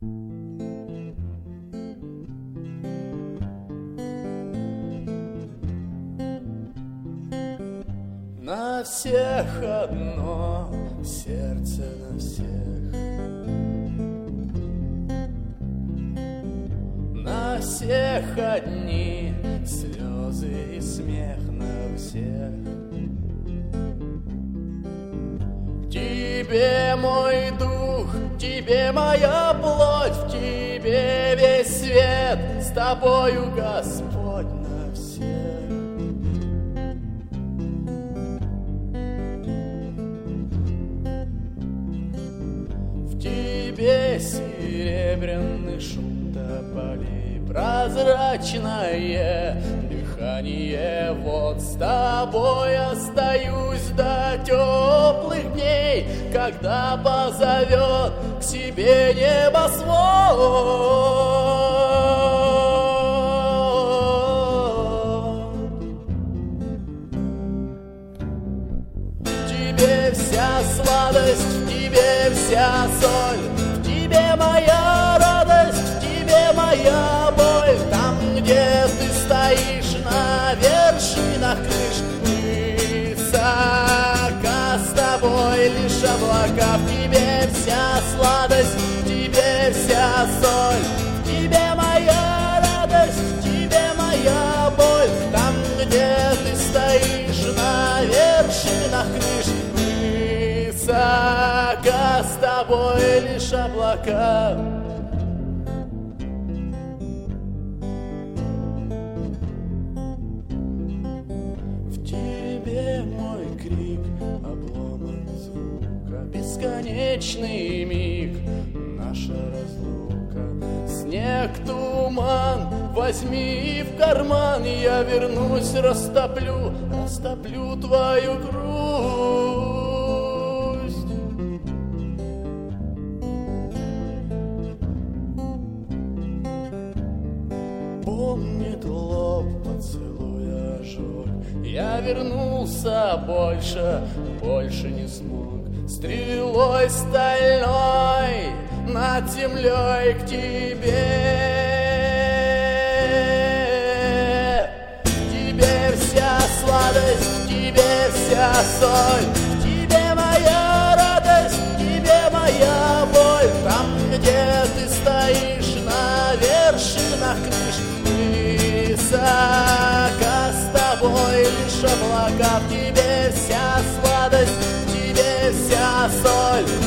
На всех одно сердце, на всех. На всех одни слезы и смех, на всех. Тебе мой дух, тебе моя плоть, в тебе весь свет, с тобою Господь, на всех. В тебе серебряный шум тополей, прозрачное дыхание вод. С тобой остаюсь до теплых дней, когда позовет к себе небосвод. В тебе вся сладость, в тебе вся соль, в тебе моя радость, в тебе моя боль. Там, где ты стоишь на вершинах крыш, высоко с тобой лишь облака. В тебе вся сладость, в тебе вся соль, в тебе моя радость, в тебе моя боль. Там, где ты стоишь на вершинах крыш, высоко с тобой лишь облака. В тебе мой крик обломан звука, бесконечный миг, наша разлука. Снег, туман, возьми в карман, я вернусь, растоплю твою грусть. Помнит лоб поцелуя ожог, я вернулся, больше не смог. Стрелой стальной над землей к тебе. В тебе вся сладость, в тебе вся соль, в тебе моя радость, в тебе моя боль. Там, где ты стоишь на вершинах крыш, высоко с тобой лишь облака. В тебе вся сладость, в тебе вся соль,